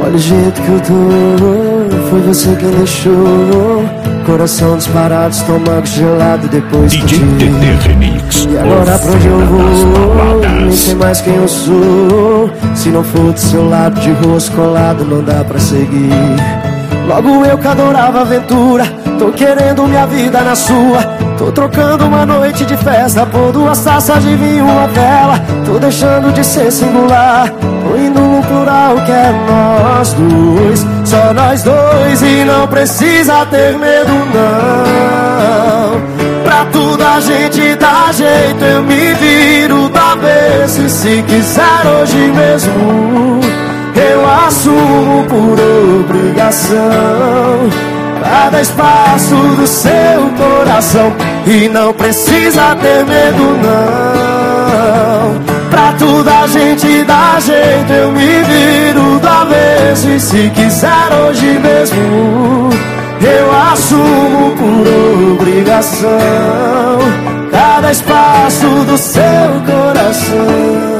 Olha o jeito que eu tô, foi você quem deixou coração disparado, estômago gelado depois que te vi. Remix. E agora pra onde eu vou, nem sei mais quem eu sou. Se não for do seu lado, de rosto colado, não dá pra seguir. Logo eu que adorava aventura, tô querendo minha vida na sua. Tô trocando uma noite de festa por 2 taças de vinho, uma vela. Tô deixando de ser singular, tô indo no plural que é nós dois. Só nós dois e não precisa ter medo não. Pra tudo a gente dá jeito, eu me viro da vez. E se quiser hoje mesmo, eu assumo por obrigação cada espaço do seu coração. E não precisa ter medo não. Pra tudo a gente dá jeito, eu me viro do avesso. E se quiser hoje mesmo, eu assumo por obrigação cada espaço do seu coração.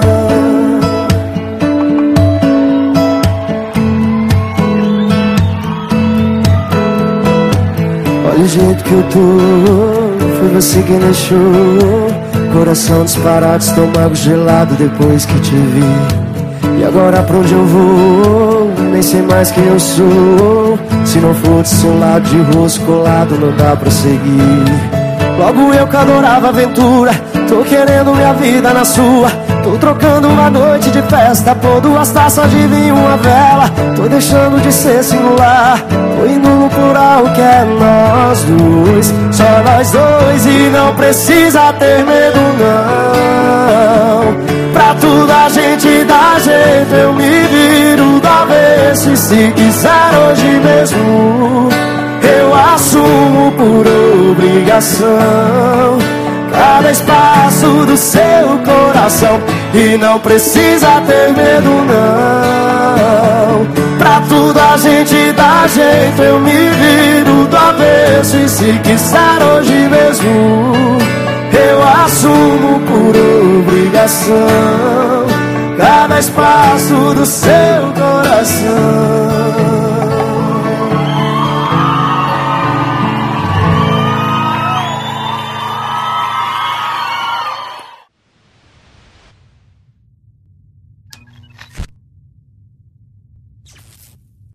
Olha o jeito que eu tô, foi você quem deixou coração disparado, estômago gelado depois que te vi. E agora pra onde eu vou, nem sei mais quem eu sou. Se não for do seu lado, de rosto colado, não dá pra seguir. Logo eu que adorava aventura, tô querendo minha vida na sua. Tô trocando uma noite de festa por 2 taças de vinho, uma vela. Tô deixando de ser singular, tô indo no plural que é nós dois. Só nós dois e não precisa ter medo não. Pra tudo a gente dá jeito, eu me viro do avesso. E se quiser hoje mesmo, eu assumo por obrigação cada espaço do seu coração. E não precisa ter medo não. Pra tudo a gente dá jeito, eu me viro do avesso. E se quiser hoje mesmo, eu assumo por obrigação cada espaço do seu coração.